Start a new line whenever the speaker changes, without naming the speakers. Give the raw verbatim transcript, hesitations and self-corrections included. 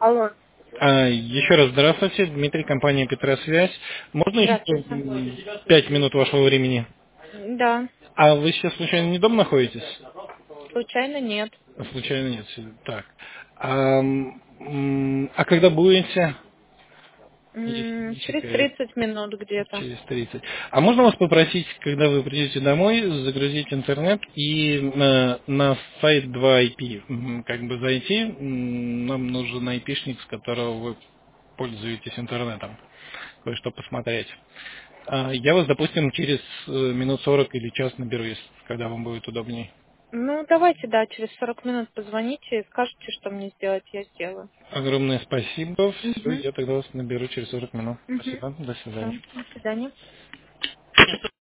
Алло,
А, Еще раз здравствуйте, Дмитрий, компания Петросвязь. Можно еще
здравствуйте.
м, пять минут вашего времени?
Да,
А вы сейчас случайно не дома находитесь?
случайно нет.
Случайно нет. Так. А, м, а когда будете?
М,
Если
Через
секрет.
тридцать минут где-то.
Через тридцать. А можно вас попросить, когда вы придете домой, загрузить интернет и на, на сайт два ай пи м, как бы зайти? М, Нам нужен айпишник, с которого вы пользуетесь интернетом. Кое-что посмотреть. А, Я вас, допустим, через э, минут сорок или час наберу, если, когда вам будет удобнее.
Ну, давайте, да, через сорок минут позвоните и скажете, что мне сделать, я сделаю.
Огромное спасибо. Все,
Угу,
я тогда вас наберу через сорок минут.
угу.
Спасибо. До
Все,
свидания.
до свидания.